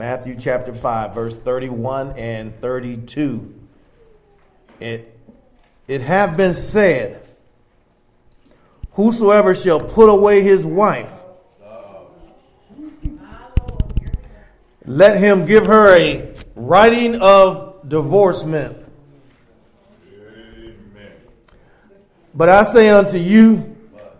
Matthew chapter 5, verse 31 and 32. It have been said, whosoever shall put away his wife, let him give her a writing of divorcement. But I say unto you,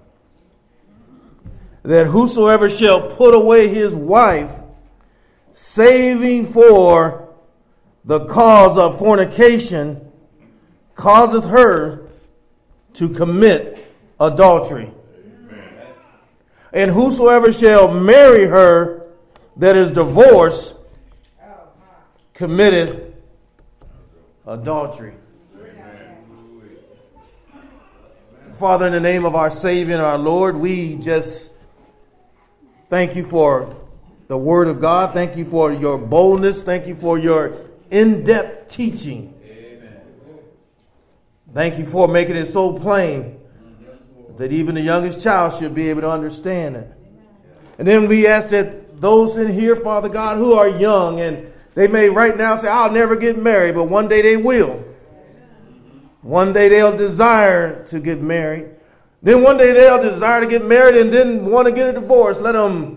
that whosoever shall put away his wife, saving for the cause of fornication, causeth her to commit adultery. Amen. And whosoever shall marry her that is divorced, committeth adultery. Amen. Father, in the name of our Savior and our Lord, we just thank you for the Word of God. Thank you for your boldness. Thank you for your in-depth teaching. Amen. Thank you for making it so plain that even the youngest child should be able to understand it. And then we ask that those in here, Father God, who are young and they may right now say, I'll never get married, but one day they will. One day they'll desire to get married. Then one day they'll desire to get married and then want to get a divorce. Let them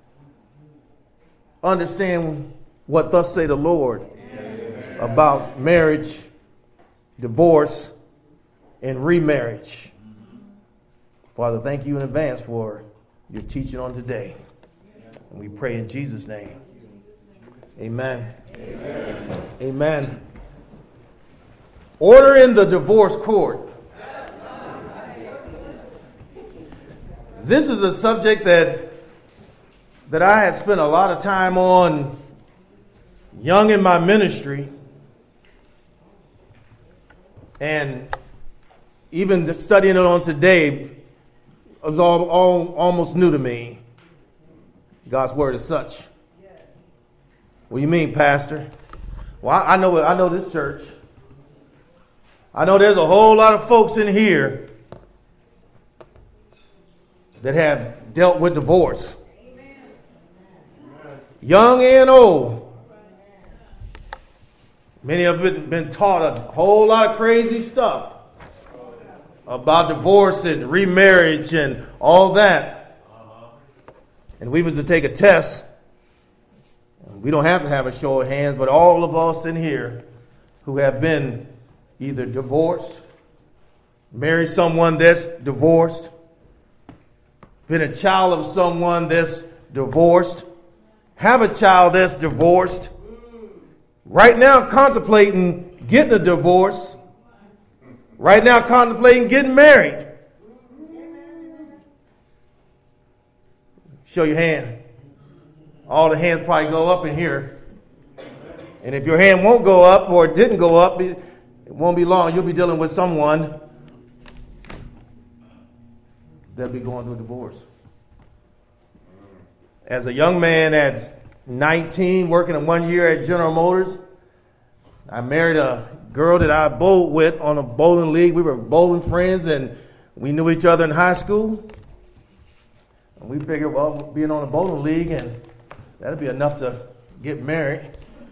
understand what thus say the Lord about marriage, divorce, and remarriage. Father, thank you in advance for your teaching on today. And we pray in Jesus' name. Amen. Amen. Amen. Order in the divorce court. This is a subject that I had spent a lot of time on young in my ministry. And even studying it on today was almost new to me. God's word is such. What do you mean, Pastor? Well, I know this church. I know there's a whole lot of folks in here that have dealt with divorce. Young and old. Many of it been taught a whole lot of crazy stuff about divorce and remarriage and all that. And we was to take a test. We don't have to have a show of hands, but all of us in here who have been either divorced, married someone that's divorced, been a child of someone that's divorced, have a child that's divorced, right now contemplating getting a divorce, right now contemplating getting married. Show your hand. All the hands probably go up in here. And if your hand won't go up or it didn't go up, it won't be long. You'll be dealing with someone that'll be going through a divorce. As a young man at 19, working in 1 year at General Motors, I married a girl that I bowled with on a bowling league. We were bowling friends and we knew each other in high school. And we figured, well, being on a bowling league, and that'll be enough to get married.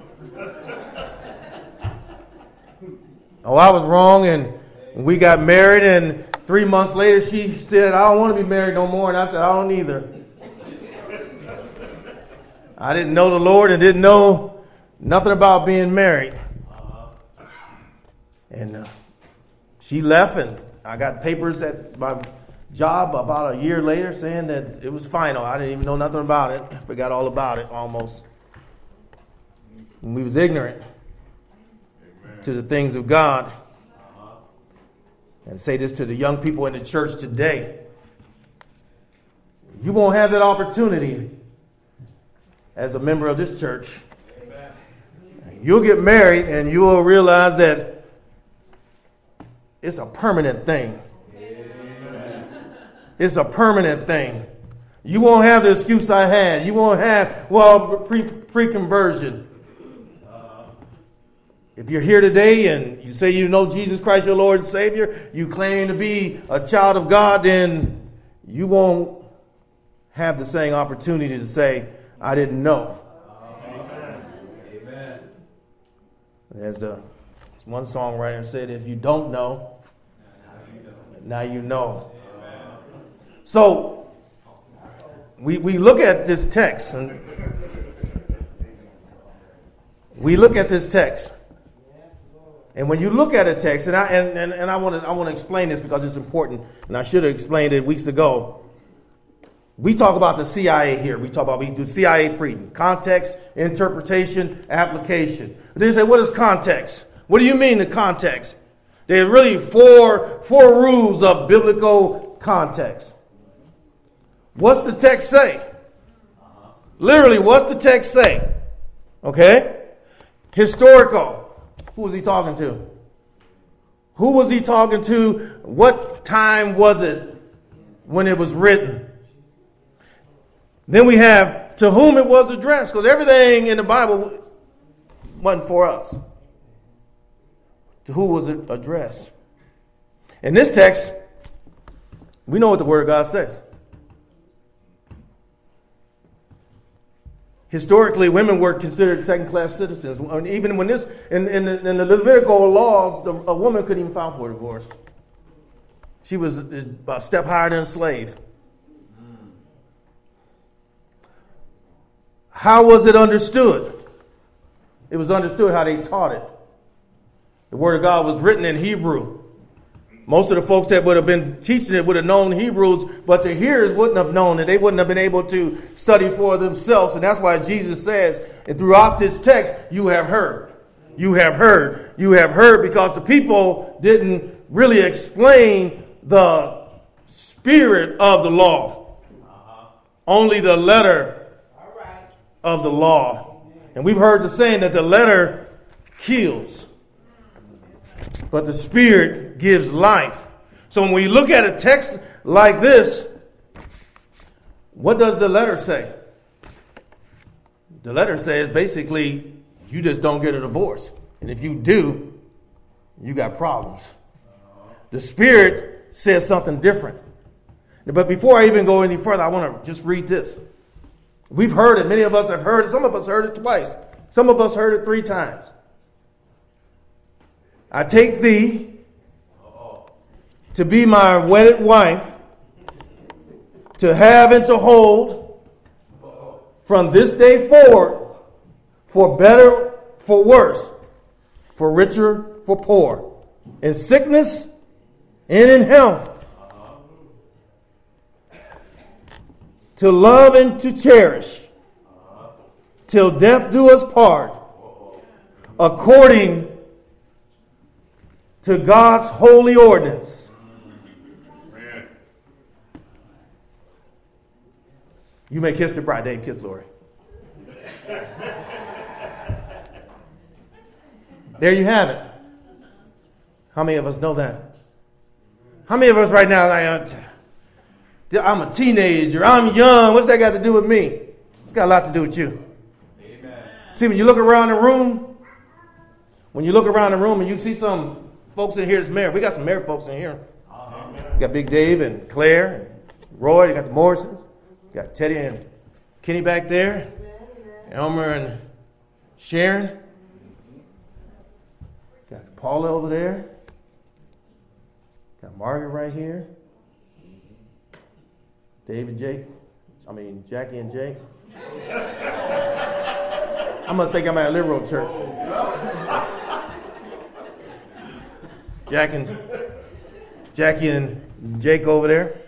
Oh, I was wrong, and we got married, and 3 months later she said, I don't want to be married no more. And I said, I don't either. I didn't know the Lord and didn't know nothing about being married. And she left, and I got papers at my job about a year later saying that it was final. I didn't even know nothing about it. I forgot all about it almost. And we was ignorant to the things of God. And say this to the young people in the church today. You won't have that opportunity as a member of this church. Amen. You'll get married and you will realize that it's a permanent thing. Amen. It's a permanent thing. You won't have the excuse I had. You won't have, pre-conversion. If you're here today and you say you know Jesus Christ, your Lord and Savior, you claim to be a child of God, then you won't have the same opportunity to say, I didn't know. Amen. There's one songwriter said, if you don't know, now you know. So we look at this text, and and when you look at a text, and I want to explain this because it's important, and I should have explained it weeks ago. We talk about the CIA here. We do CIA reading, context, interpretation, application. They say, what is context? What do you mean the context? There's really four rules of biblical context. What's the text say? Literally, what's the text say? Okay? Historical. Who was he talking to? Who was he talking to? What time was it when it was written? Then we have to whom it was addressed, because everything in the Bible wasn't for us. To who was it addressed? In this text, we know what the Word of God says. Historically, women were considered second-class citizens. Even when this, in the Levitical laws, a woman couldn't even file for a divorce. She was a step higher than a slave. How was it understood? It was understood how they taught it. The Word of God was written in Hebrew. Most of the folks that would have been teaching it would have known Hebrews, but the hearers wouldn't have known it. They wouldn't have been able to study for themselves. And that's why Jesus says, and throughout this text, you have heard. You have heard. You have heard, because the people didn't really explain the spirit of the law. Only the letter of the law. And we've heard the saying that the letter kills, but the Spirit gives life. So when we look at a text like this, what does the letter say? The letter says basically, you just don't get a divorce. And if you do, you got problems. The Spirit says something different. But before I even go any further, I want to just read this. We've heard it. Many of us have heard it. Some of us heard it twice. Some of us heard it 3 times. I take thee to be my wedded wife, to have and to hold from this day forward, for better, for worse, for richer, for poor, in sickness and in health, to love and to cherish, till death do us part, according to God's holy ordinance. Amen. You may kiss the bride. Dave, kiss Lori. There you have it. How many of us know that? How many of us right now, I'm a teenager, I'm young, what's that got to do with me? It's got a lot to do with you. Amen. See, when you look around the room, and you see some folks in here that's married, we got some married folks in here. We got Big Dave and Claire and Roy, you got the Morrisons, you got Teddy and Kenny back there, Elmer and Sharon, got Paula over there, got Margaret right here. Jackie and Jake. I must think I'm at a liberal church. Jackie and Jake over there.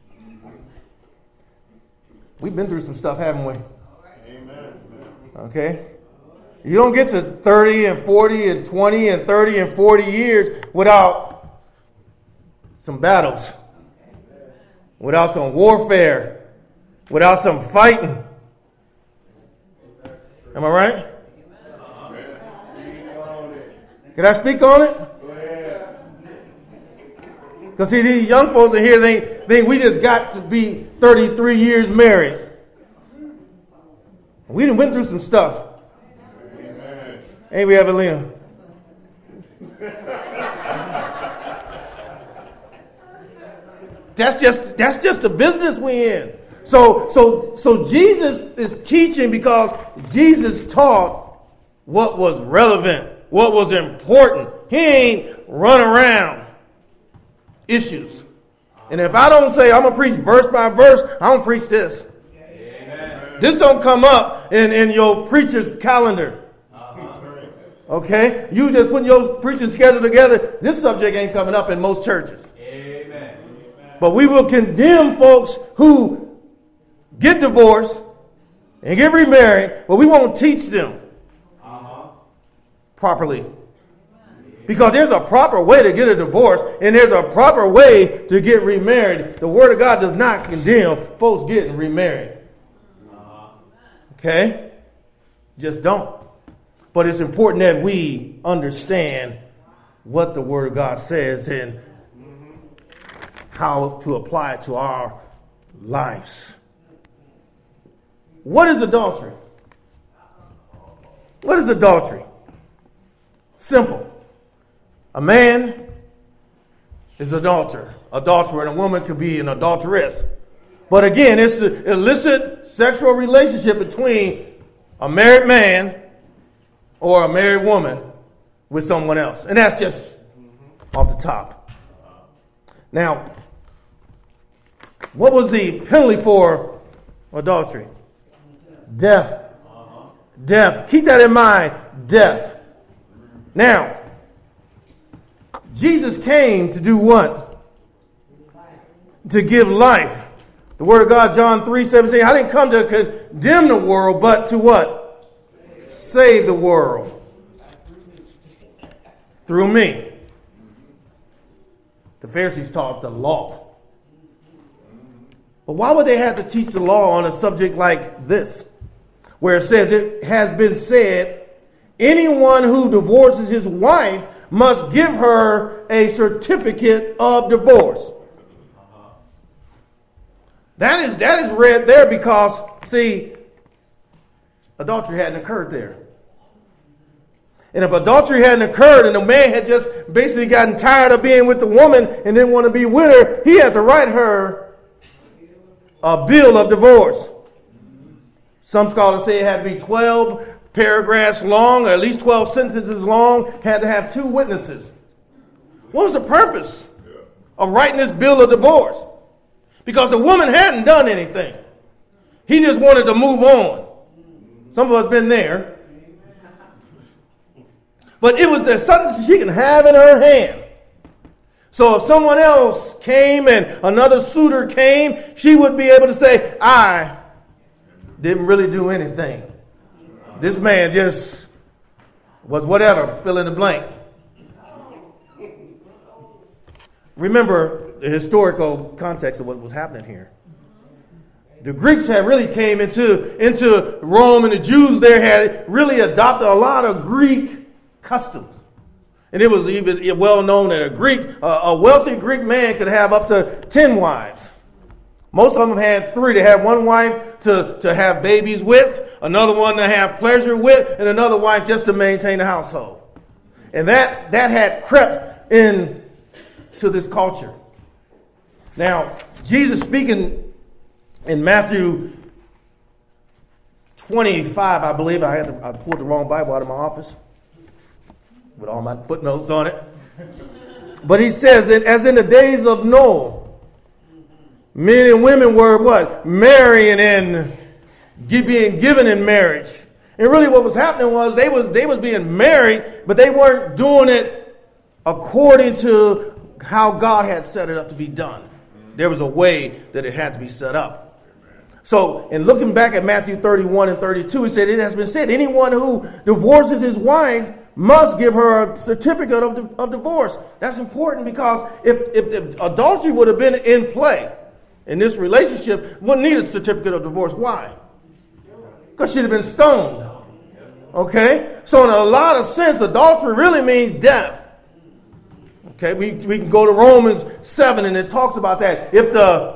We've been through some stuff, haven't we? Amen. Okay? You don't get to 30 and 40 and 20 and 30 and 40 years without some battles. Without some warfare, without some fighting. Am I right? Can I speak on it? Because see, these young folks in here, they think we just got to be 33 years married. We done went through some stuff. Ain't we, Evelina? That's just the business we're in. So Jesus is teaching because Jesus taught what was relevant what was important. He ain't run around issues. And if I don't say I'm going to preach verse by verse, I don't preach this. Amen. This don't come up in your preacher's calendar. Okay? You just putting your preaching schedule together. This subject ain't coming up in most churches. Amen. But we will condemn folks who get divorced and get remarried, but we won't teach them properly. Because there's a proper way to get a divorce and there's a proper way to get remarried. The Word of God does not condemn folks getting remarried. Okay? Just don't. But it's important that we understand what the Word of God says and how to apply it to our lives. What is adultery? What is adultery? Simple. A man is an adulterer, and a woman could be an adulteress. But again, it's an illicit sexual relationship between a married man or a married woman with someone else. And that's just off the top. Now, what was the penalty for adultery? Death. Death. Keep that in mind. Death. Now, Jesus came to do what? To give life. The Word of God, John 3:17. I didn't come to condemn the world, but to what? Save the world. Through me. The Pharisees taught the law. But why would they have to teach the law on a subject like this? Where it says, it has been said, anyone who divorces his wife must give her a certificate of divorce. That is read there because, see, adultery hadn't occurred there. And if adultery hadn't occurred and the man had just basically gotten tired of being with the woman and didn't want to be with her, he had to write her a bill of divorce. Some scholars say it had to be 12 paragraphs long, or at least 12 sentences long, had to have 2 witnesses. What was the purpose of writing this bill of divorce? Because the woman hadn't done anything. He just wanted to move on. Some of us been there. But it was something she can have in her hand. So if someone else came and another suitor came, she would be able to say, I didn't really do anything. This man just was whatever, fill in the blank. Remember the historical context of what was happening here. The Greeks had really came into Rome, and the Jews there had really adopted a lot of Greek customs. And it was even well known that a wealthy Greek man could have up to 10 wives. Most of them had 3. They had one wife to have babies with, another one to have pleasure with, and another wife just to maintain the household. And that had crept in to this culture. Now, Jesus speaking in Matthew 25, I believe. I pulled the wrong Bible out of my office with all my footnotes on it. But he says that as in the days of Noah, men and women were what? Marrying and being given in marriage. And really what was happening was they was being married, but they weren't doing it according to how God had set it up to be done. There was a way that it had to be set up. So, in looking back at Matthew 31 and 32, he said, it has been said, anyone who divorces his wife must give her a certificate of divorce. That's important because if adultery would have been in play in this relationship, wouldn't need a certificate of divorce. Why? Because she'd have been stoned. Okay? So in a lot of sense, adultery really means death. Okay, we can go to Romans 7 and it talks about that. If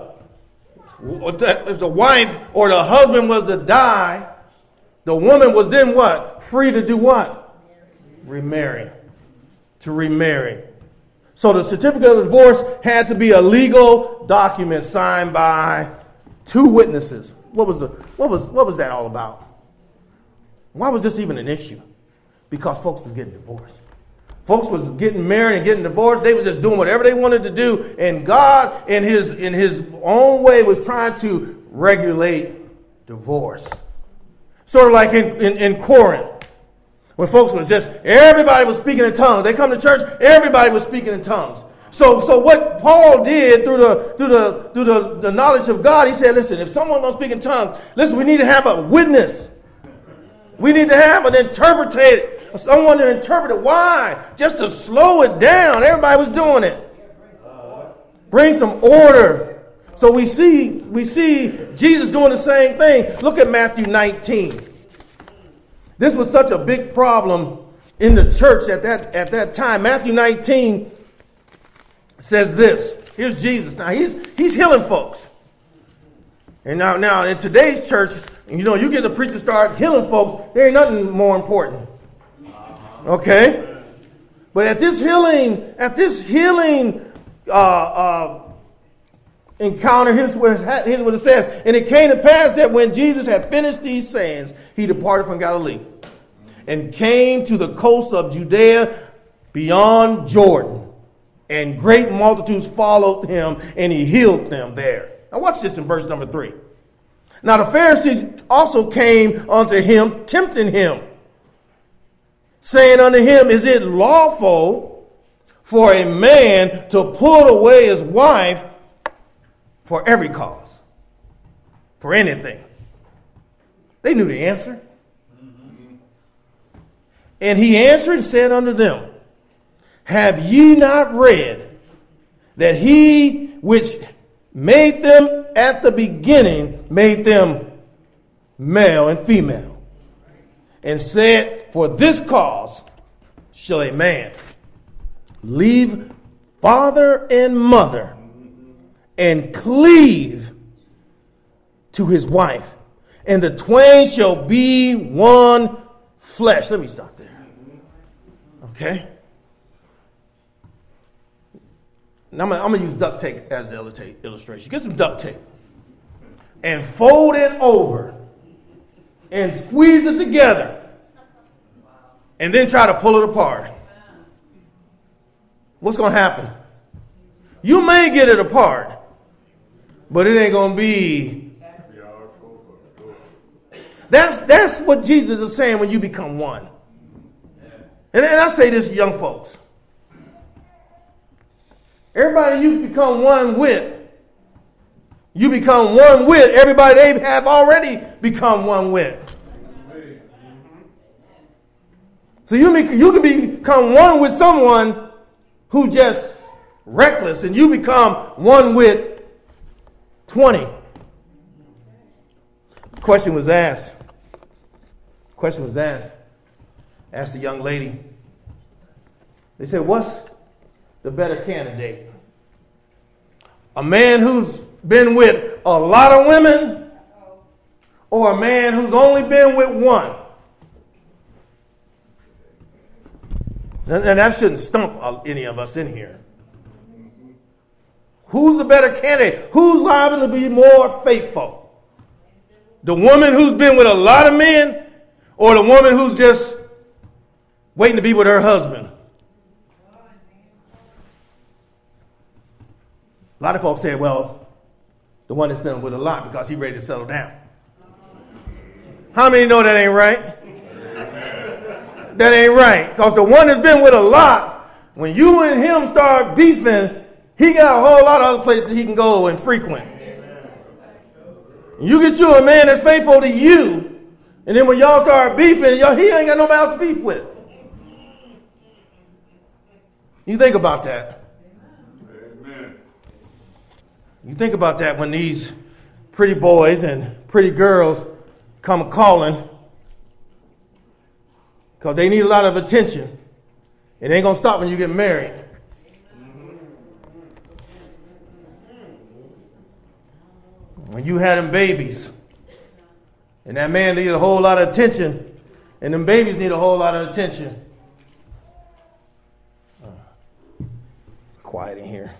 the wife or the husband was to die, the woman was then what? Free to do what? Remarry. To remarry. So the certificate of divorce had to be a legal document signed by 2 witnesses. What was that all about? Why was this even an issue? Because folks was getting divorced. Folks was getting married and getting divorced. They was just doing whatever they wanted to do. And God, in his own way, was trying to regulate divorce. Sort of like in Corinth, when folks was just, everybody was speaking in tongues. They come to church, everybody was speaking in tongues. So what Paul did through the knowledge of God, he said, listen, if someone's going to speak in tongues, listen, we need to have a witness. We need to have an interpreter, someone to interpret it. Why? Just to slow it down. Everybody was doing it. Bring some order. So we see Jesus doing the same thing. Look at Matthew 19. This was such a big problem in the church at that time. Matthew 19 says this. Here's Jesus. Now he's healing folks. And now in today's church, you get the preacher start healing folks, there ain't nothing more important. Okay? But at this healing encounter, here's what it says. And it came to pass that when Jesus had finished these sayings, he departed from Galilee and came to the coast of Judea beyond Jordan. And great multitudes followed him, and he healed them there. Now watch this in verse number 3. Now the Pharisees also came unto him, tempting him, saying unto him, is it lawful for a man to put away his wife for every cause? For anything. They knew the answer. And he answered and said unto them, have ye not read that he which made them at the beginning made them male and female, and said, for this cause shall a man leave father and mother and cleave to his wife, and the twain shall be one flesh. Let me stop there. Okay? Now I'm going to use duct tape as the illustration. Get some duct tape and fold it over and squeeze it together and then try to pull it apart. What's going to happen? You may get it apart, but it ain't going to be. That's what Jesus is saying when you become one. And I say this to young folks. Everybody you become one with, everybody they have already become one with. So you can become one with someone who just reckless, and you become one with 20. Question was asked. Asked the young lady. They said, what's the better candidate? A man who's been with a lot of women, or a man who's only been with one? And that shouldn't stump any of us in here. Who's the better candidate? Who's liable to be more faithful? The woman who's been with a lot of men, or the woman who's just waiting to be with her husband? A lot of folks say, well, the one that's been with a lot because he's ready to settle down. How many know that ain't right? That ain't right. Because the one that's been with a lot, when you and him start beefing, he got a whole lot of other places he can go and frequent. You get you a man that's faithful to you, and then when y'all start beefing, he ain't got nobody else to beef with. You think about that. You think about that when these pretty boys and pretty girls come calling because they need a lot of attention. It ain't going to stop when you get married. When you had them babies and that man needed a whole lot of attention and them babies need a whole lot of attention. Quiet in here.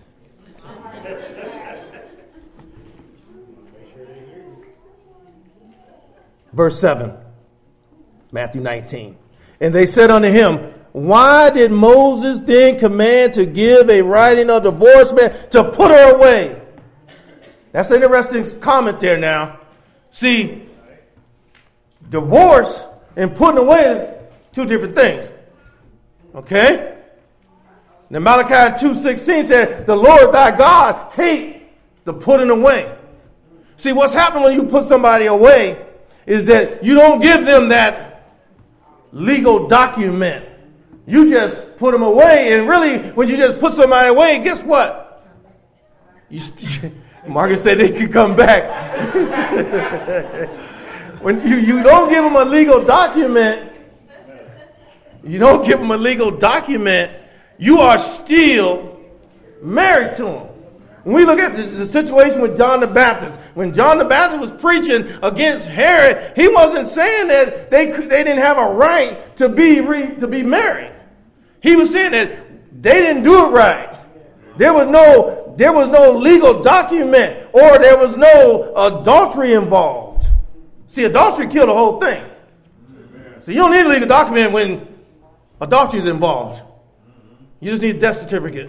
Verse 7, Matthew 19. And they said unto him, why did Moses then command to give a writing of divorcement to put her away? That's an interesting comment there now. See, divorce and putting away are two different things. Okay? Now Malachi 2:16 said, the Lord thy God hate the putting away. See, what's happening when you put somebody away is that you don't give them that legal document. You just put them away, and really, when you just put somebody away, guess what? Margaret said they could come back. When you don't give them a legal document, you are still married to them. When we look at the situation with John the Baptist, when John the Baptist was preaching against Herod, he wasn't saying that they didn't have a right to be married. He was saying that they didn't do it right. There was no legal document, or there was no adultery involved. See, adultery killed the whole thing. So you don't need a legal document when adultery is involved. You just need a death certificate.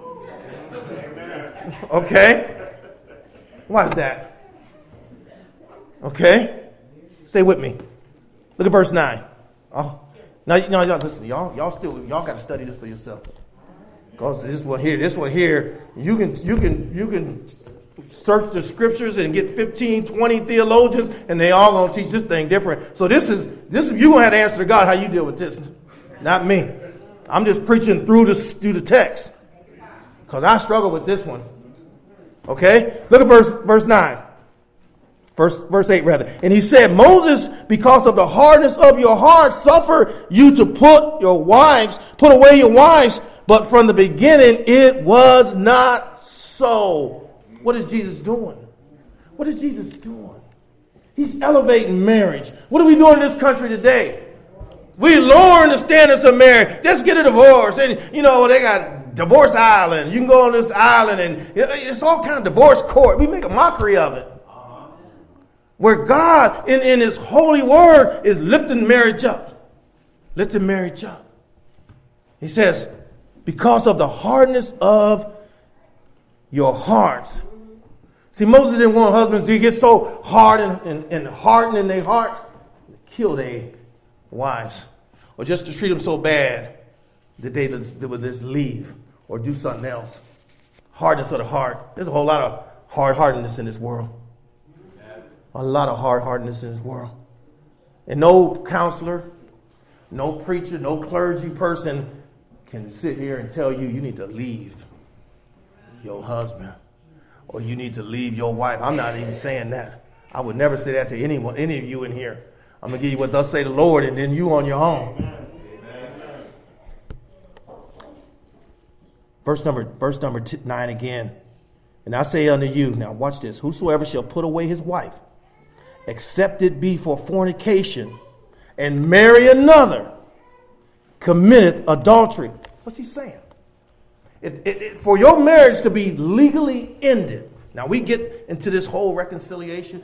Okay? Why is that? Okay? Stay with me. Look at verse 9. Oh. Now, y'all listen, y'all got to study this for yourself. Because this one here, you can search the scriptures and get 15, 20 theologians, and they all gonna teach this thing different. So this is you're gonna have to answer to God how you deal with this, not me. I'm just preaching through the text. Because I struggle with this one. Okay? Look at verse 9. Verse 8 rather. And he said, Moses, because of the hardness of your heart, suffer you to put away your wives. But from the beginning, it was not so. What is Jesus doing? What is Jesus doing? He's elevating marriage. What are we doing in this country today? We lowering the standards of marriage. Let's get a divorce. And, they got divorce island. You can go on this island and it's all kind of divorce court. We make a mockery of it. Where God, in his holy word, is lifting marriage up. Lifting marriage up. He says, because of the hardness of your hearts. See, Moses didn't want husbands to get so hard and hardened in their hearts to kill their wives. Or just to treat them so bad that they would just leave or do something else. Hardness of the heart. There's a whole lot of hard-heartedness in this world. A lot of hard-heartedness in this world. And no counselor, no preacher, no clergy person can sit here and tell you need to leave your husband or you need to leave your wife. I'm not even saying that. I would never say that to anyone, any of you in here. I'm going to give you what thus say the Lord, and then you on your own. Amen. Verse number 9 again. And I say unto you, now watch this, whosoever shall put away his wife, except it be for fornication, and marry another, committeth adultery. What's he saying? For your marriage to be legally ended. Now we get into this whole reconciliation,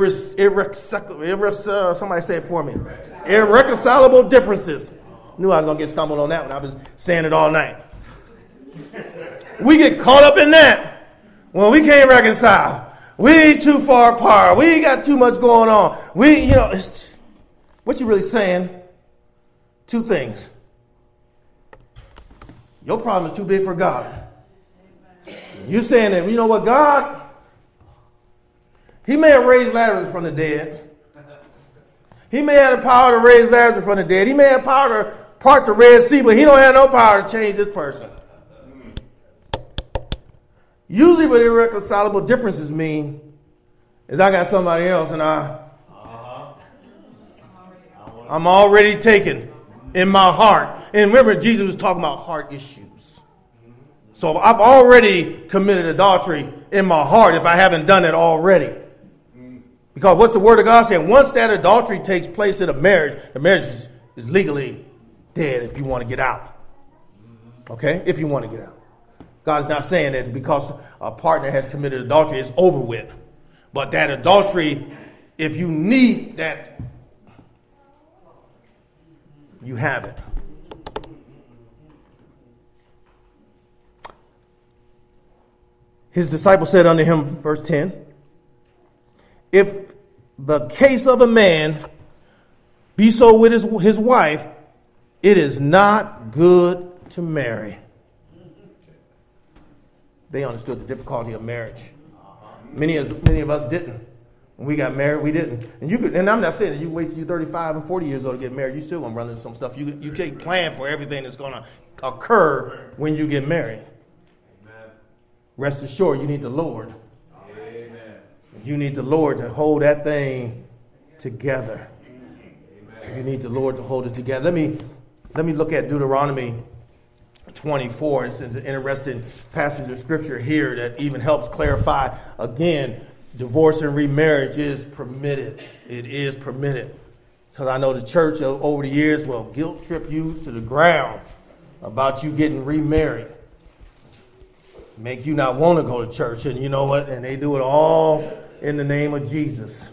somebody say it for me. Irreconcilable differences. Knew I was going to get stumbled on that one. I was saying it all night. We get caught up in that. Well, we can't reconcile. We too far apart. We got too much going on. What you really saying? Two things. Your problem is too big for God. You're saying that, you know what, God, he may have raised Lazarus from the dead. He may have the power to raise Lazarus from the dead. He may have power to part the Red Sea, but he don't have no power to change this person. Usually what irreconcilable differences mean is I got somebody else and I'm already taken in my heart. And remember, Jesus was talking about heart issues. So I've already committed adultery in my heart if I haven't done it already. Because what's the word of God saying? Once that adultery takes place in a marriage, the marriage is legally dead if you want to get out. Okay? If you want to get out. God is not saying that because a partner has committed adultery, it's over with. But that adultery, if you need that you have it. His disciples said unto him, verse 10, if the case of a man be so with his wife, it is not good to marry. They understood the difficulty of marriage. Many of us didn't. When we got married, we didn't. And I'm not saying that you wait till you're 35 and 40 years old to get married. You still gonna run into some stuff. You can't plan for everything that's gonna occur when you get married. Amen. Rest assured, you need the Lord. Amen. You need the Lord to hold that thing together. Amen. You need the Lord to hold it together. Let me look at Deuteronomy 24. It's an interesting passage of scripture here that even helps clarify again, divorce and remarriage is permitted. It is permitted. Because I know the church over the years will guilt trip you to the ground about you getting remarried. Make you not want to go to church. And you know what? And they do it all in the name of Jesus.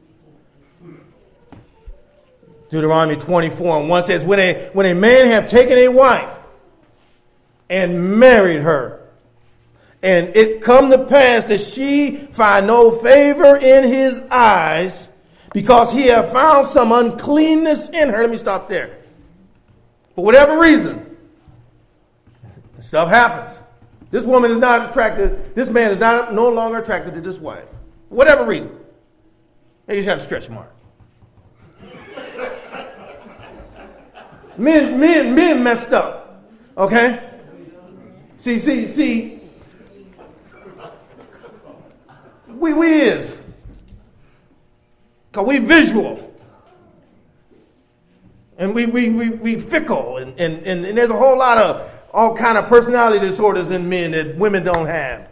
Deuteronomy 24 and 1 says, when a man have taken a wife and married her, and it come to pass that she find no favor in his eyes, because he have found some uncleanness in her. Let me stop there. For whatever reason, stuff happens. This woman is not attracted. This man is no longer attracted to this wife. For whatever reason. They just have a stretch mark. Men messed up. Okay? See. We is. Because we visual. And we fickle. And there's a whole lot of all kind of personality disorders in men that women don't have.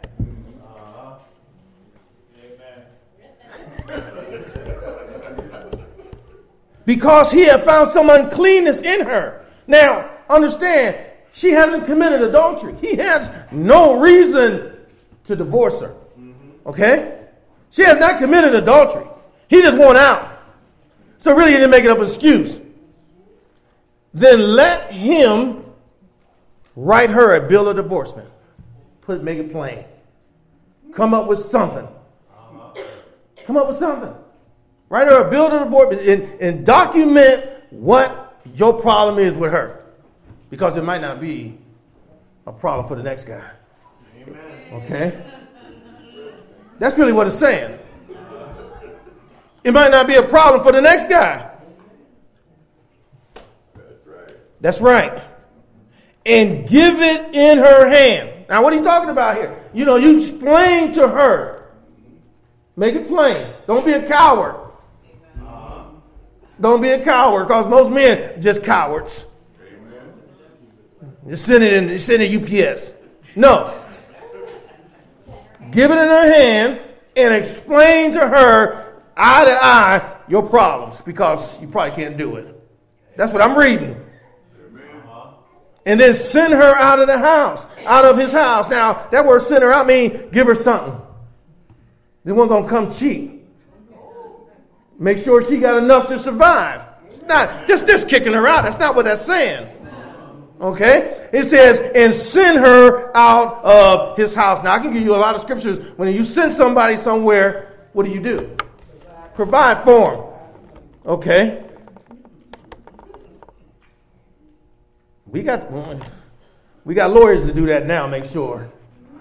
Because he had found some uncleanness in her. Now, understand, she hasn't committed adultery. He has no reason to divorce her. Okay? She has not committed adultery. He just went out. So really he didn't make it up an excuse. Then let him write her a bill of divorcement. Make it plain. Come up with something. Come up with something. Write her a bill of divorcement and document what your problem is with her. Because it might not be a problem for the next guy. Amen. Okay? That's really what it's saying. It might not be a problem for the next guy. That's right. And give it in her hand. Now, what are you talking about here? You explain to her. Make it plain. Don't be a coward. Don't be a coward, because most men are just cowards. Just send it UPS. No. Give it in her hand and explain to her eye to eye your problems, because you probably can't do it. That's what I'm reading. And then send her out of the house, out of his house. Now, that word send her out means give her something. They weren't going to come cheap. Make sure she got enough to survive. It's not just kicking her out. That's not what that's saying. Okay? It says, and send her out of his house. Now, I can give you a lot of scriptures. When you send somebody somewhere, what do? Provide for them. Okay? We got lawyers to do that now, make sure.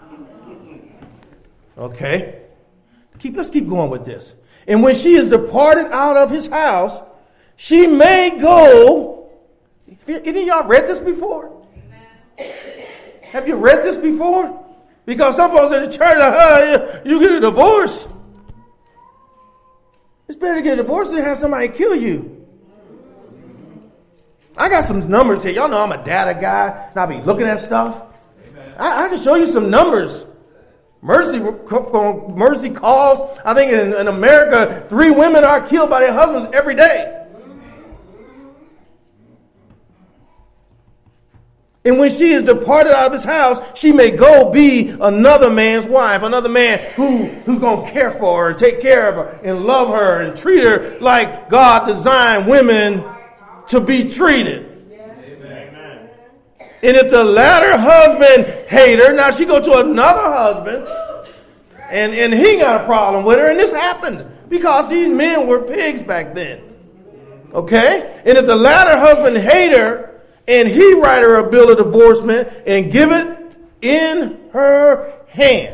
Okay? Let's keep going with this. And when she is departed out of his house, she may go. Any of y'all read this before? Have you read this before? Because some folks in the church, you get a divorce. It's better to get a divorce than have somebody kill you. I got some numbers here. Y'all know I'm a data guy, and I be looking at stuff. I can show you some numbers. Mercy calls. I think in America, 3 women are killed by their husbands every day. And when she is departed out of his house, she may go be another man's wife, another man who's going to care for her, and take care of her, and love her, and treat her like God designed women to be treated. Amen. And if the latter husband hate her, now she go to another husband, and he got a problem with her, and this happened because these men were pigs back then. Okay? And if the latter husband hate her, and he write her a bill of divorcement and give it in her hand,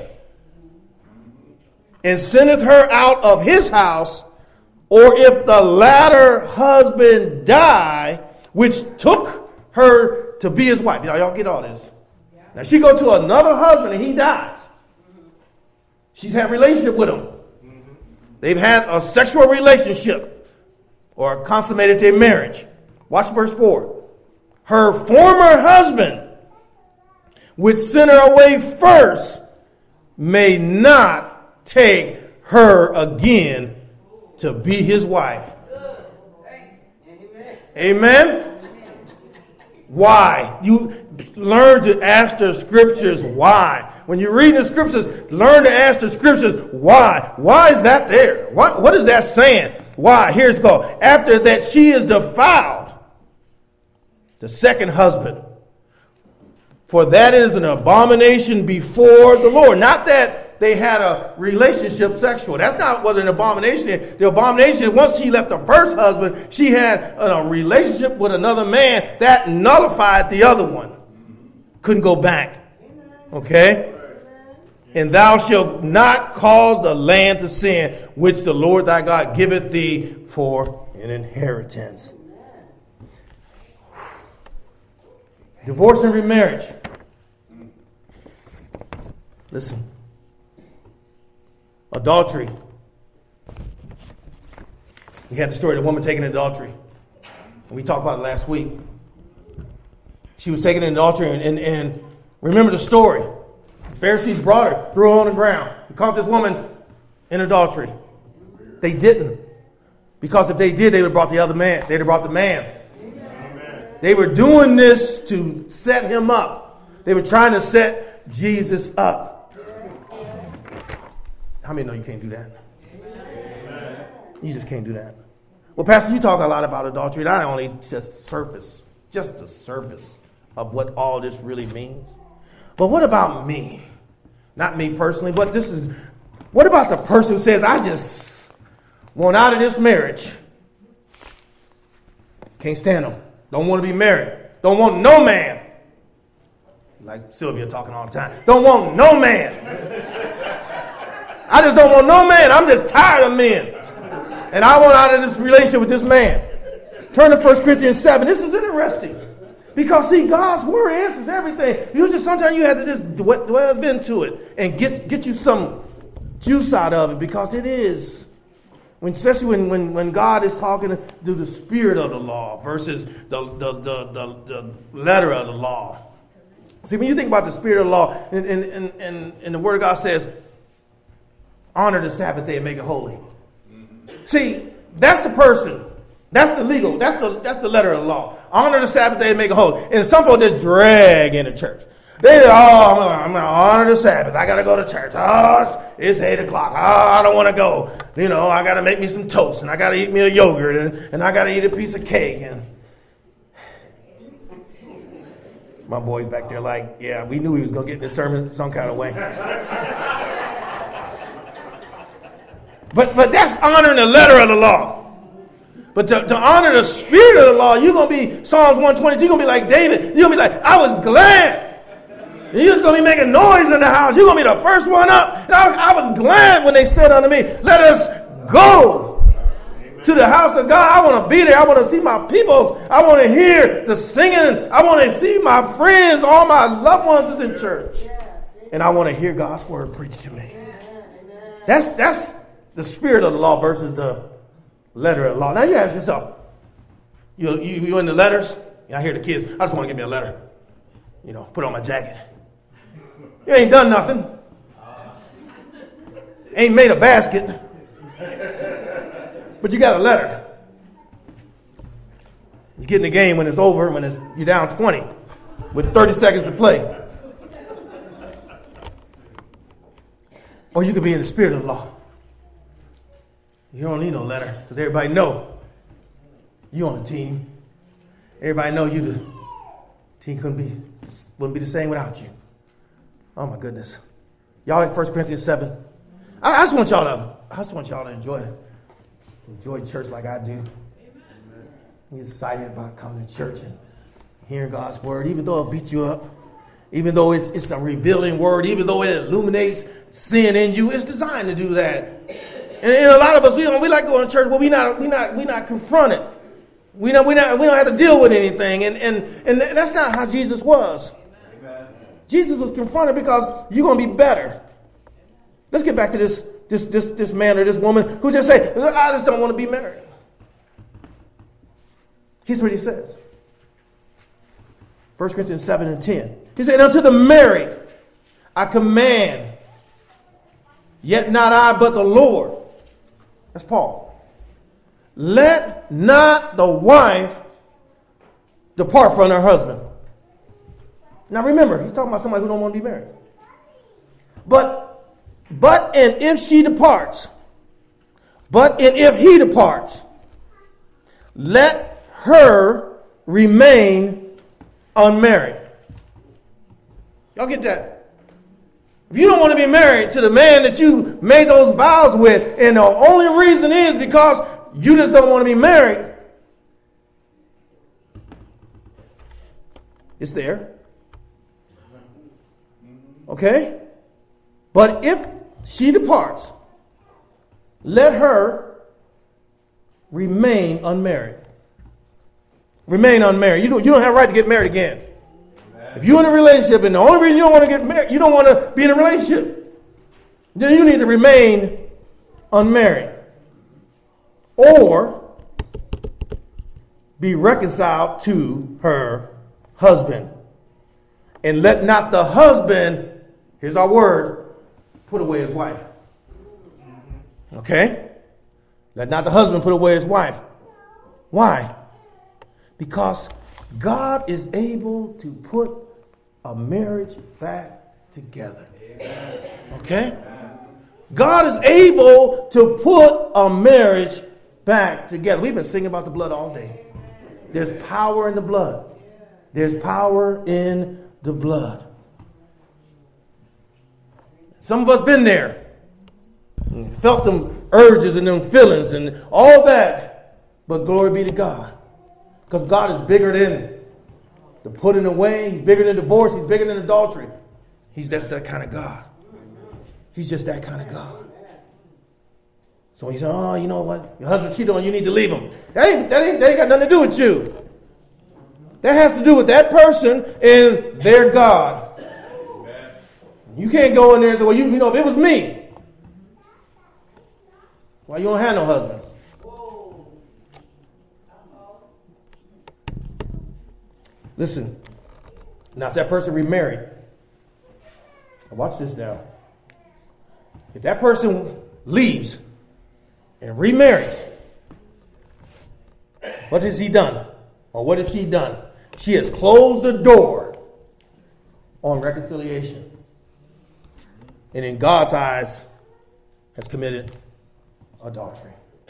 and sendeth her out of his house, or if the latter husband die, which took her to be his wife. Y'all get all this. Now she go to another husband and he dies. She's had a relationship with him. They've had a sexual relationship or consummated their marriage. Watch verse 4. Her former husband, which sent her away first, may not take her again to be his wife. Amen? Why? You learn to ask the scriptures why. When you read the scriptures, learn to ask the scriptures why. Why is that there? What is that saying? Why? Here's go. After that she is defiled, the second husband. For that is an abomination before the Lord. Not that they had a relationship sexual. That's not what an abomination is. The abomination is once she left the first husband, she had a relationship with another man that nullified the other one. Couldn't go back. Okay? And thou shalt not cause the land to sin, which the Lord thy God giveth thee for an inheritance. Divorce and remarriage. Listen. Adultery. We had the story of the woman taken in adultery. And we talked about it last week. She was taken in adultery, and remember the story. The Pharisees brought her, threw her on the ground. They caught this woman in adultery. They didn't. Because if they did, they would have brought the other man. They'd have brought the man. Amen. They were doing this to set him up. They were trying to set Jesus up. How many know you can't do that? Amen. You just can't do that. Well, Pastor, you talk a lot about adultery. Not only just the surface of what all this really means. But what about me? Not me personally, but what about the person who says, I just want out of this marriage? Can't stand them. Don't want to be married. Don't want no man. Like Sylvia talking all the time. Don't want no man. I just don't want no man. I'm just tired of men. And I want out of this relationship with this man. Turn to 1 Corinthians 7. This is interesting. Because, see, God's word answers everything. Sometimes you have to just dwell into it and get you some juice out of it. Because it is. Especially when God is talking to the spirit of the law versus the letter of the law. See, when you think about the spirit of the law, and the word of God says, honor the Sabbath day and make it holy. See, that's the person. That's the legal. That's the letter of the law. Honor the Sabbath day and make it holy. And some folks just drag into church. I'm going to honor the Sabbath. I got to go to church. It's 8 o'clock. I don't want to go. I got to make me some toast, and I got to eat me a yogurt, and I got to eat a piece of cake. And my boy's back there like, yeah, we knew he was going to get this sermon some kind of way. But that's honoring the letter of the law. But to honor the spirit of the law, you're going to be Psalms 122. You're going to be like David. You're going to be like, I was glad. And you're just going to be making noise in the house. You're going to be the first one up. And I was glad when they said unto me, let us go to the house of God. I want to be there. I want to see my peoples. I want to hear the singing. I want to see my friends. All my loved ones is in church. And I want to hear God's word preached to me. That's the spirit of the law versus the letter of the law. Now you ask yourself, you in the letters? I hear the kids, I just want to get me a letter. Put on my jacket. You ain't done nothing. Ain't made a basket. But you got a letter. You get in the game when it's over, when you're down 20 with 30 seconds to play. Or you could be in the spirit of the law. You don't need no letter because everybody know you on the team. Everybody know you. The team wouldn't be the same without you. Oh my goodness. Y'all at 1 Corinthians 7. I just want y'all to enjoy church like I do. I'm excited about coming to church and hearing God's word, even though it'll beat you up, even though it's a revealing word, even though it illuminates sin in you. It's designed to do that. And a lot of us, we like going to church, but we're not confronted. We don't have to deal with anything, and that's not how Jesus was. Amen. Jesus was confronted because you're going to be better. Let's get back to this man or this woman who just say, I just don't want to be married. Here's what he says. 1 Corinthians 7 and 10. He said, unto the married I command, yet not I, but the Lord. That's Paul. Let not the wife depart from her husband. Now remember, he's talking about somebody who don't want to be married. But and if she departs, and if he departs, let her remain unmarried. Y'all get that? If you don't want to be married to the man that you made those vows with, and the only reason is because you just don't want to be married, it's there. Okay? But if she departs, let her remain unmarried. Remain unmarried. You don't have a right to get married again. Amen. If you're in a relationship and the only reason you don't want to get married, you don't want to be in a relationship, then you need to remain unmarried. Or be reconciled to her husband. And let not the husband, here's our word, put away his wife. Okay? Let not the husband put away his wife. Why? Because God is able to put a marriage back together. Okay? God is able to put a marriage back together. We've been singing about the blood all day. There's power in the blood. There's power in the blood. Some of us been there. Felt them urges and them feelings and all that. But glory be to God. Because God is bigger than the putting away. He's bigger than divorce. He's bigger than adultery. He's just that kind of God. He's just that kind of God. So he said, oh, you know what? Your husband cheated on you, need to leave him. That ain't got nothing to do with you. That has to do with that person and their God. Amen. You can't go in there and say, well, you know, if it was me, why you don't have no husband? Listen, now if that person remarried, watch this now. If that person leaves and remarries, what has he done? Or what has she done? She has closed the door on reconciliation. And in God's eyes, has committed adultery.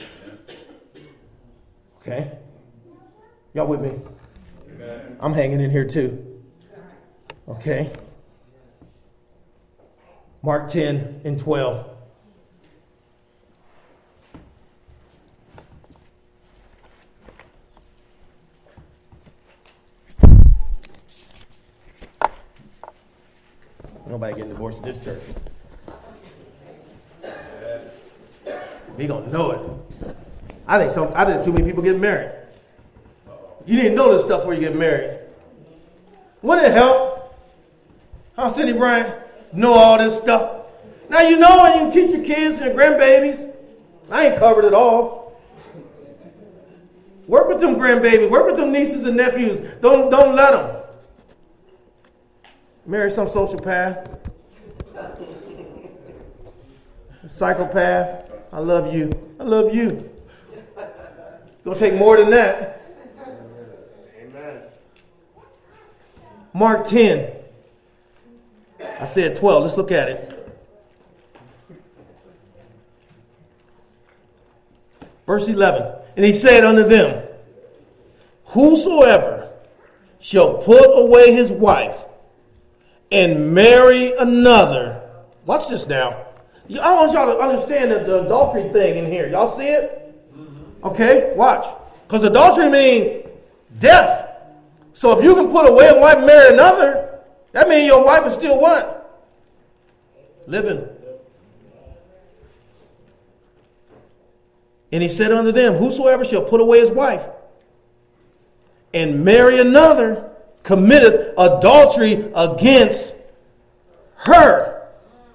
Okay? Y'all with me? Amen. I'm hanging in here too. Okay? Mark 10 and 12. Nobody getting divorced in this church. We gonna know it. I think too many people get married. You didn't know this stuff before you get married. Wouldn't it help? How Cindy Bryant know all this stuff? Now you know, and you can teach your kids and your grandbabies. I ain't covered it all. Work with them grandbabies. Work with them nieces and nephews. Don't let them marry some sociopath, psychopath. I love you. I love you. It's going to take more than that. Amen. Mark 10. I said 12. Let's look at it. Verse 11. And he said unto them, whosoever shall put away his wife and marry another. Watch this now. I want y'all to understand the adultery thing in here. Y'all see it? Okay, watch. Because adultery means death. So if you can put away a wife and marry another, that means your wife is still what? Living. And he said unto them, whosoever shall put away his wife and marry another committeth adultery against her.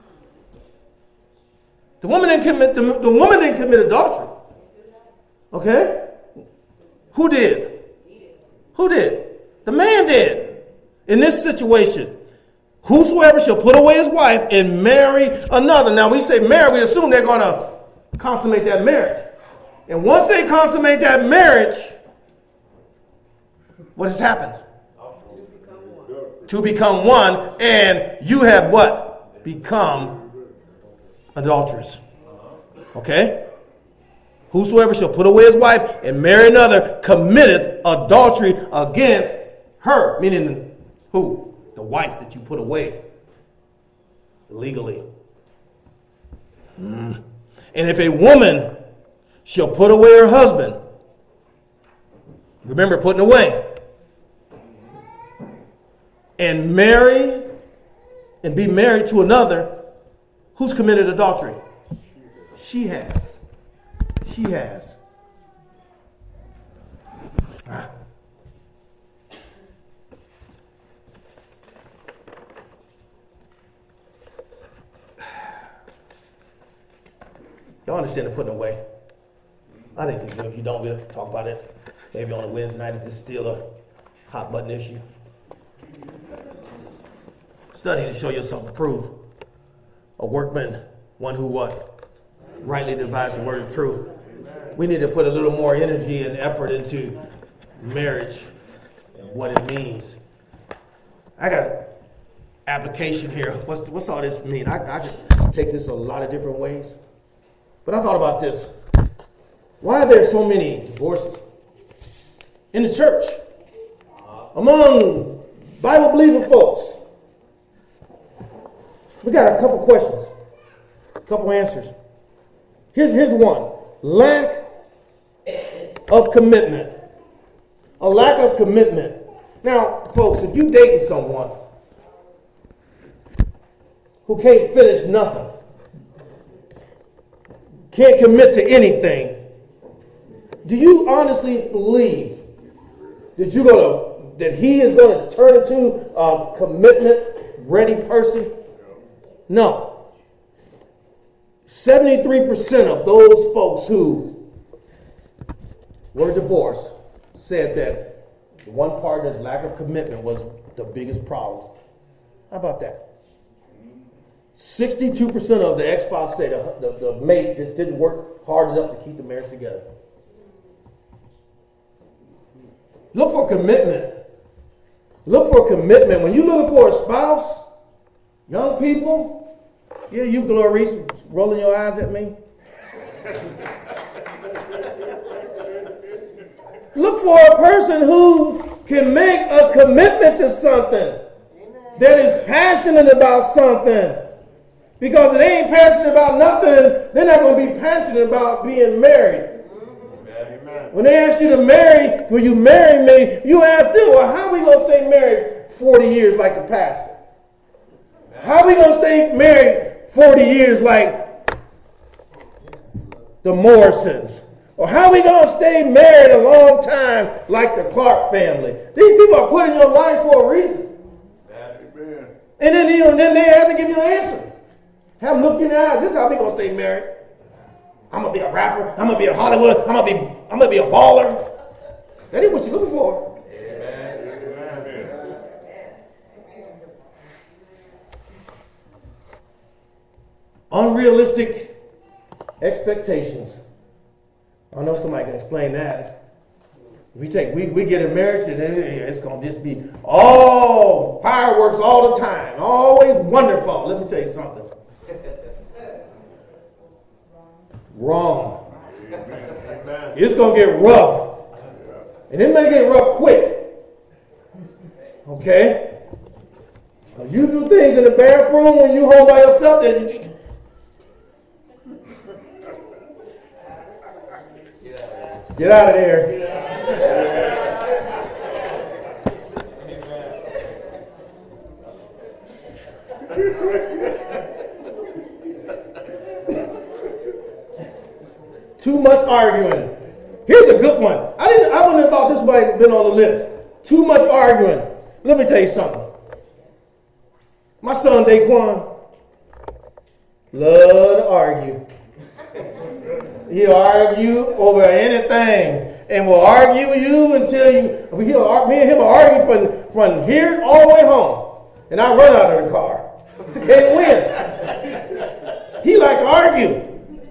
The woman didn't commit adultery. Okay? Who did? Who did? The man did. In this situation, whosoever shall put away his wife and marry another. Now, we say marry, we assume they're going to consummate that marriage. And once they consummate that marriage, what has happened? To become one. And you have what? Become adulterous. Okay? Whosoever shall put away his wife and marry another committeth adultery against her. Meaning who? The wife that you put away illegally. And if a woman shall put away her husband, remember putting away, and marry and be married to another, who's committed adultery? She has. She has. Y'all understand the putting away? I think you do. If you don't, we'll talk about it maybe on a Wednesday night if it's still a hot button issue. Study to show yourself approved. A workman, one who what? Rightly divides the word of truth. We need to put a little more energy and effort into marriage and what it means. I got an application here. What's all this mean? I could take this a lot of different ways. But I thought about this. Why are there so many divorces in the church? Among Bible-believing folks. We got a couple questions. A couple answers. Here's one. Lack of commitment. A lack of commitment. Now, folks, if you're dating someone who can't finish nothing, can't commit to anything, do you honestly believe that he is going to turn into a commitment-ready person? No. 73% of those folks who were divorced said that the one partner's lack of commitment was the biggest problem. How about that? 62% of the ex-spouse say the mate just didn't work hard enough to keep the marriage together. Look for commitment. Look for commitment. When you're looking for a spouse, young people, yeah, you, Gloria, rolling your eyes at me. Look for a person who can make a commitment to something, that is passionate about something. Because if they ain't passionate about nothing, they're not going to be passionate about being married. Amen. When they ask you to marry, will you marry me? You ask them, well, how are we going to stay married 40 years like the pastor? How are we going to stay married 40 years like the Morrisons? Or how are we going to stay married a long time like the Clark family? These people are put in your life for a reason. Amen. And then they have to give you an answer. Have them look you in the eyes. This is how we going to stay married. I'm going to be a rapper. I'm going to be a Hollywood. I'm going to be a baller. That ain't what you're looking for. Amen. Unrealistic expectations. I don't know if somebody can explain that. We get in marriage and it's going to just be all fireworks all the time. Always wonderful. Let me tell you something. Wrong. Amen. It's going to get rough. And it may get rough quick. Okay? You do things in the bathroom when you home by yourself. Get out of there. Too much arguing. Here's a good one. I wouldn't have thought this might have been on the list. Too much arguing. Let me tell you something. My son Daquan love to argue. He'll argue over anything, and will argue with you until me and him will argue from here all the way home, and I run out of the car. Can't win. He like to argue.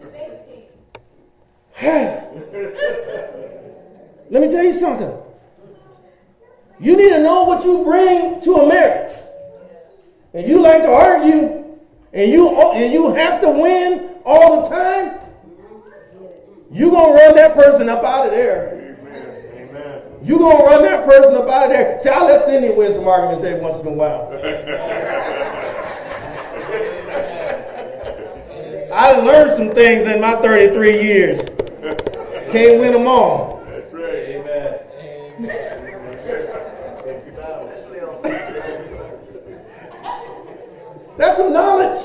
Let me tell you something. You need to know what you bring to a marriage. And you like to argue, and you have to win all the time, you're going to run that person up out of there. Amen. You're going to run that person up out of there. See, I let Cindy win some arguments every once in a while. I learned some things in my 33 years. Can't win them all. That's right. Amen. That's some knowledge.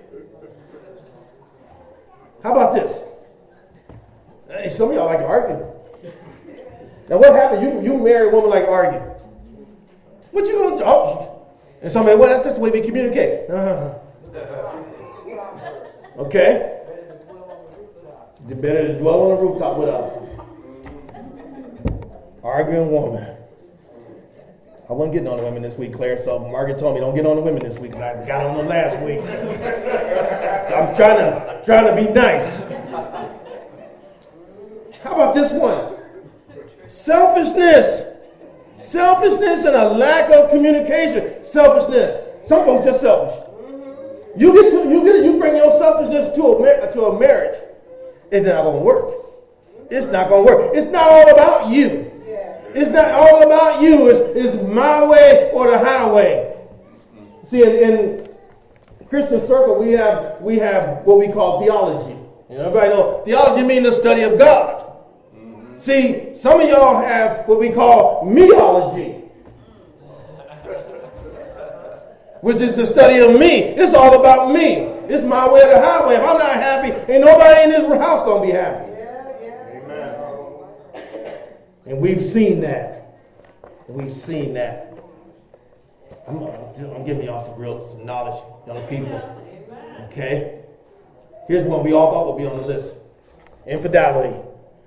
How about this? Hey, some of y'all like to argue. Now what happened? You marry a woman like to argue. What you gonna do? Oh. And somebody, well, that's the way we communicate. Okay. You better to dwell on the rooftop with a arguing woman. I wasn't getting on the women this week, Claire, so Margaret told me don't get on the women this week because I got on them last week. So I'm trying to be nice. How about this one? Selfishness. Selfishness and a lack of communication. Selfishness. Some folks just selfish. You bring your selfishness to a marriage. It's not going to work. It's not going to work. It's not all about you. It's not all about you. It's my way or the highway. See, in Christian circle, we have what we call theology. You know, everybody know theology means the study of God. See, some of y'all have what we call meology, which is the study of me. It's all about me. It's my way or the highway. If I'm not happy, ain't nobody in this house going to be happy. Amen. And we've seen that. I'm giving y'all some knowledge, young people. Okay? Here's one we all thought would be on the list. Infidelity,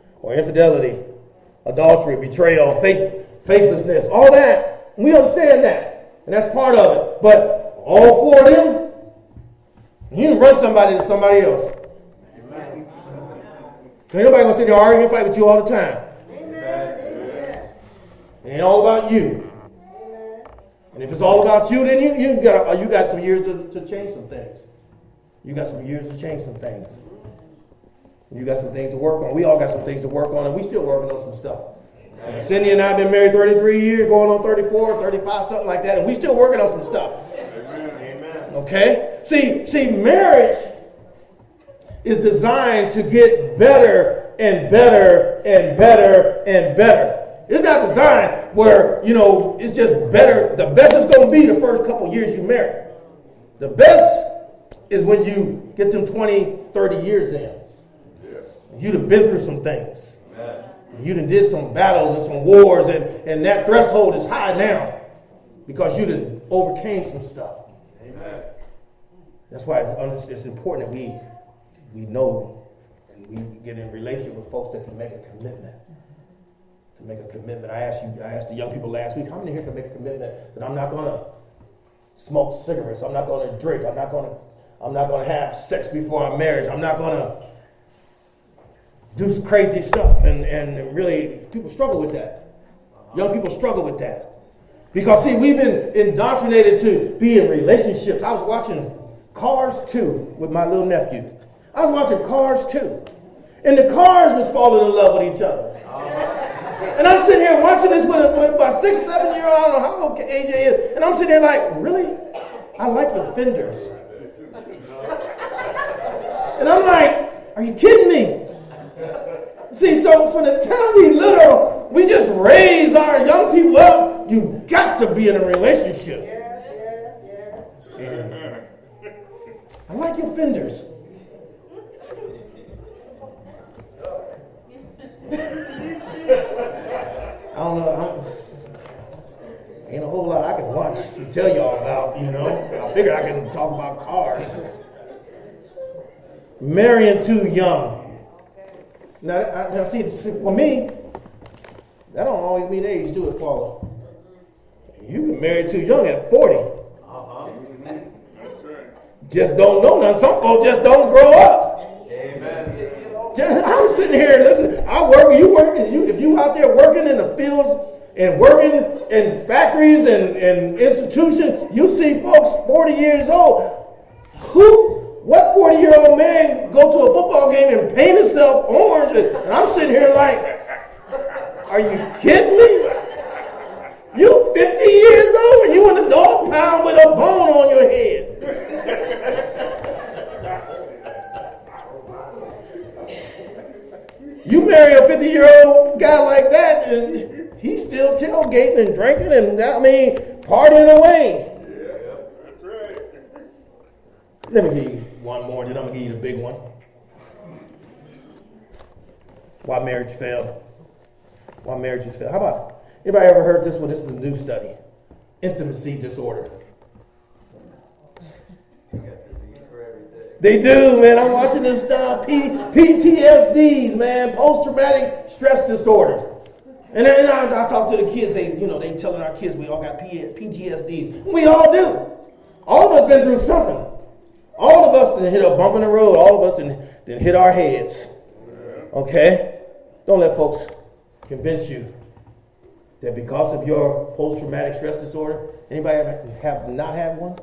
adultery, betrayal, faithlessness, all that. We understand that. And that's part of it. But all four of them, you can run somebody to somebody else. Amen. Ain't nobody going to sit there arguing and fight with you all the time. Amen. It ain't all about you. Amen. And if it's all about you, then you got some years to change some things. You got some years to change some things. You got some things to work on. We all got some things to work on, and we still working on some stuff. Cindy and I have been married 33 years, going on 34, 35, something like that, and we still working on some stuff. Amen. Okay? See, marriage is designed to get better and better and better and better. It's not designed where, it's just better. The best is going to be the first couple years you marry. The best is when you get them 20, 30 years in. You'd have been through some things. Amen. You done did some battles and some wars, and that threshold is high now because you done overcame some stuff. Amen. That's why it's important that we know and we get in relationship with folks that can make a commitment. To make a commitment. I asked the young people last week, how many here can make a commitment that I'm not going to smoke cigarettes, I'm not going to drink, I'm not going to have sex before our marriage, I'm not going to do some crazy stuff, and really people struggle with that. Young people struggle with that because see, we've been indoctrinated to be in relationships. I was watching Cars 2 with my little nephew. And the cars was falling in love with each other. And I'm sitting here watching this with my 6, 7-year-old, I don't know how old AJ is, and I'm sitting there like, really? I like the fenders. And I'm like, are you kidding me? See, so from the time we little, we just raise our young people up. You got to be in a relationship. Yes. I like your fenders. I don't know. Ain't a whole lot I can watch and tell y'all about, you know. I figured I can talk about cars. Marrying too young. Now see, for me, that don't always mean age, do it, Paula? You can marry too young at 40. Just don't know nothing. Some folks just don't grow up. Amen. I'm sitting here, listen, I work, you working, if you out there working in the fields and working in factories and institutions, you see folks 40 years old. What 40-year-old man go to a football game and paint himself orange? And I'm sitting here like, are you kidding me? You 50 years old and you in a dog pound with a bone on your head. You marry a 50-year-old guy like that, and he's still tailgating and drinking and, partying away. Yeah, that's right. Let me give you one more, then I'm going to give you the big one. Why marriage failed. Why marriages fail. How about it? Anybody ever heard this one? This is a new study. Intimacy disorder. They do, man. I'm watching this stuff. PTSDs, man. Post-traumatic stress disorders. And then I talk to the kids. They telling our kids we all got PTSDs. We all do. All of us been through something. All of us done hit a bump in the road. All of us done hit our heads. Okay? Don't let folks convince you that because of your post-traumatic stress disorder, anybody ever not have one?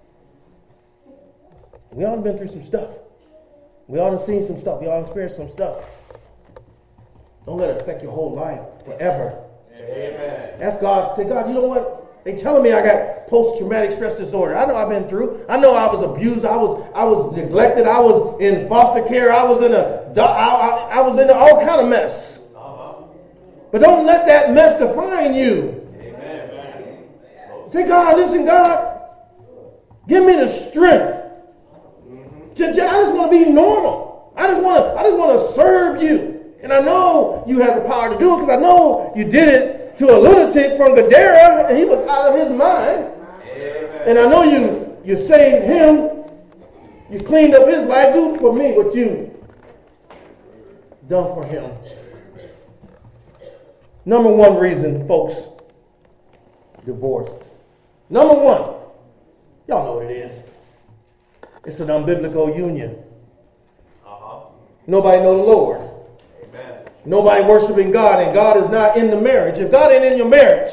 We all been through some stuff. We all have seen some stuff. We all experienced some stuff. Don't let it affect your whole life forever. Amen. Ask God. Say, God, you know what? They telling me I got post-traumatic stress disorder. I know I've been through. I know I was abused. I was neglected. I was in foster care. I was in all kind of mess. But don't let that mess define you. Amen. Say, God, listen, God, give me the strength. I just want to be normal. I just want to serve you. And I know you have the power to do it because I know you did it to a lunatic from Gadara and he was out of his mind. Amen. And I know you saved him. You cleaned up his life. Do for me what you done for him. Number one reason, folks, divorce. Number one, y'all know what it is. It's an unbiblical union. Nobody know the Lord. Amen. Nobody worshiping God, and God is not in the marriage. If God ain't in your marriage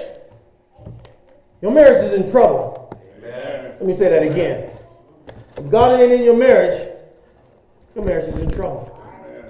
is in trouble. Amen. Let me say that again. If God ain't in your marriage is in trouble. Amen.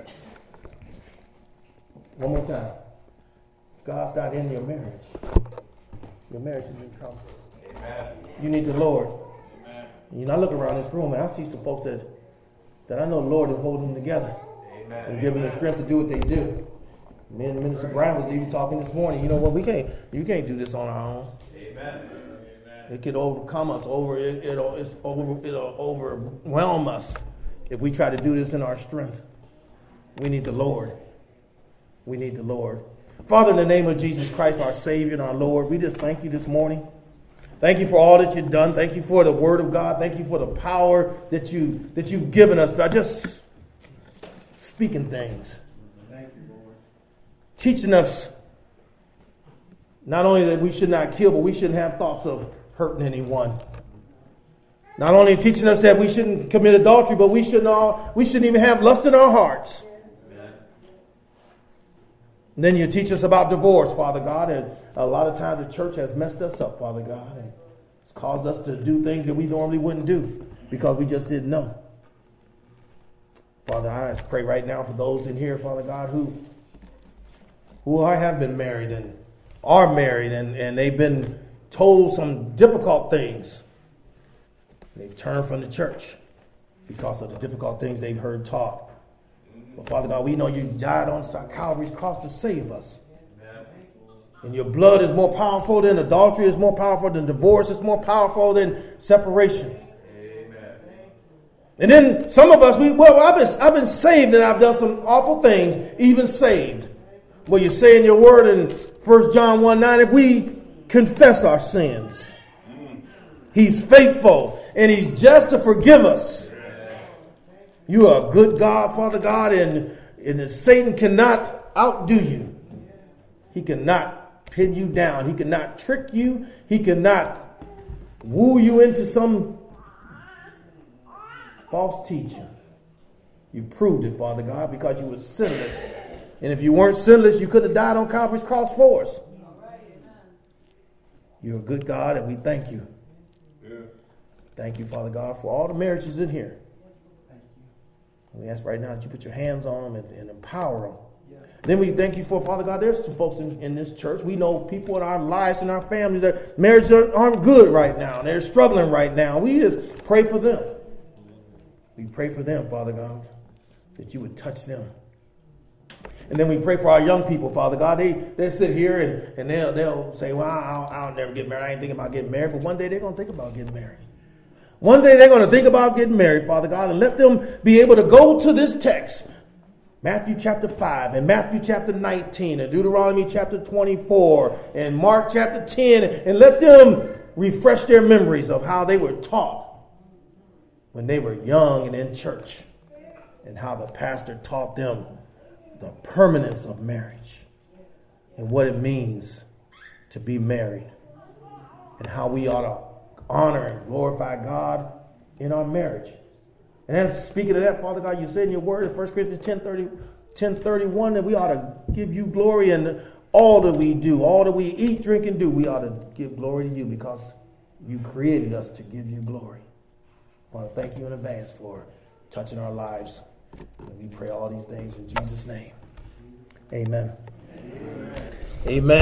One more time. If God's not in your marriage is in trouble. Amen. You need the Lord. You know, I look around this room and I see some folks that I know the Lord is holding them together. Amen. And giving them strength to do what they do. Me and Minister Brian was even talking this morning. You know what? You can't do this on our own. Amen. It could overcome us. It'll overwhelm us if we try to do this in our strength. We need the Lord. We need the Lord. Father, in the name of Jesus Christ, our Savior and our Lord, we just thank you this morning. Thank you for all that you've done. Thank you for the word of God. Thank you for the power that you've given us by just speaking things. Thank you, Lord. Teaching us not only that we should not kill, but we shouldn't have thoughts of hurting anyone. Not only teaching us that we shouldn't commit adultery, but we shouldn't even have lust in our hearts. Amen. And then you teach us about divorce, Father God, and a lot of times the church has messed us up, Father God, and it's caused us to do things that we normally wouldn't do because we just didn't know. Father, I pray right now for those in here, Father God, who who have been married and are married, and they've been told some difficult things. They've turned from the church because of the difficult things they've heard taught. But Father God, we know you died on Calvary's cross to save us. And your blood is more powerful than adultery, is more powerful than divorce, it's more powerful than separation. Amen. And then some of us, I've been saved and I've done some awful things, even saved. Well, you say in your word in 1 John 1:9, if we confess our sins, he's faithful and he's just to forgive us. You are a good God, Father God, and Satan cannot outdo you. He cannot pin you down. He cannot trick you. He cannot woo you into some false teaching. You proved it, Father God, because you were sinless. And if you weren't sinless, you could have died on Calvary's cross for us. You're a good God, and we thank you. Thank you, Father God, for all the marriages in here. We ask right now that you put your hands on them and empower them. Then we thank you for, Father God, there's some folks in this church. We know people in our lives and our families that marriages aren't good right now. They're struggling right now. We just pray for them. We pray for them, Father God, that you would touch them. And then we pray for our young people, Father God. They sit here and they'll say, well, I'll never get married. I ain't thinking about getting married. But one day they're going to think about getting married. One day they're going to think about getting married, Father God, and let them be able to go to this text, Matthew chapter 5 and Matthew chapter 19 and Deuteronomy chapter 24 and Mark chapter 10, and let them refresh their memories of how they were taught when they were young and in church, and how the pastor taught them the permanence of marriage and what it means to be married, and how we ought to honor and glorify God in our marriage. And as speaking of that, Father God, you said in your word in 1 Corinthians 10:31 that we ought to give you glory in all that we do, all that we eat, drink, and do. We ought to give glory to you because you created us to give you glory. I want to thank you in advance for touching our lives. And we pray all these things in Jesus' name. Amen. Amen. Amen.